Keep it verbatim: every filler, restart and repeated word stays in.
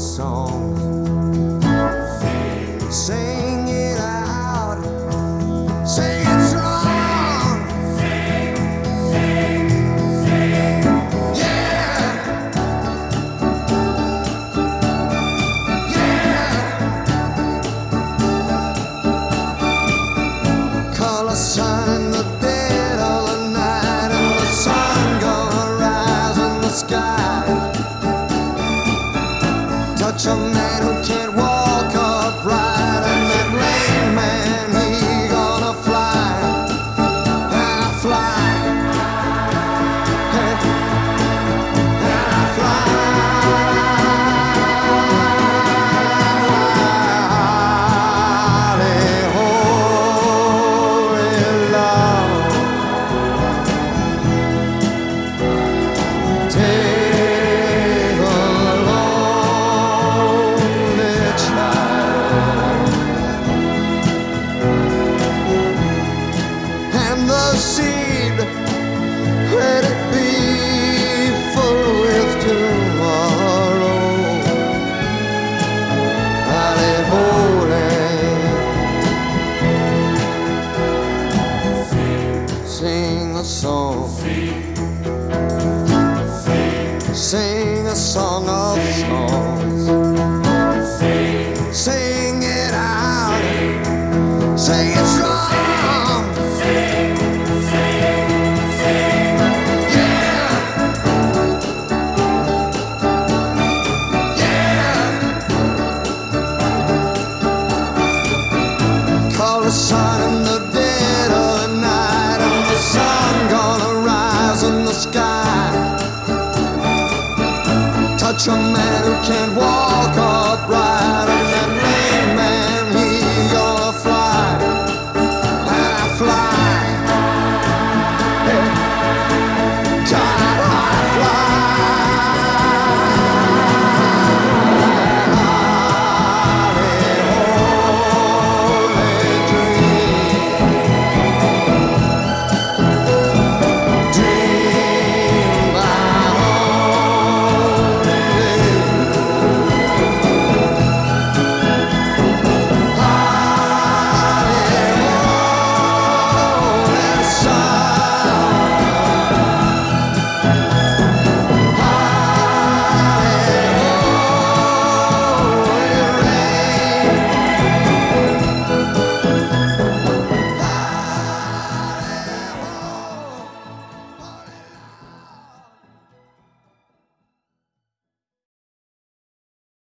songs. Sing it out, sing it strong. Sing, sing, sing. Yeah, yeah. Color sign the dead of the night, and the sun gonna rise in the sky. Touch a man who can't walk upright, and that lame man, he gonna fly, and I fly, and, and I fly. Holy love, take a lonely child, and the seed, let it be full with tomorrow. Holly, holy, sing a song, sing a song of songs. Sing it out, sing it strong. Yeah, yeah. Call the sun in the dead of the night, and the sun gonna rise in the sky. Touch a man who can't walk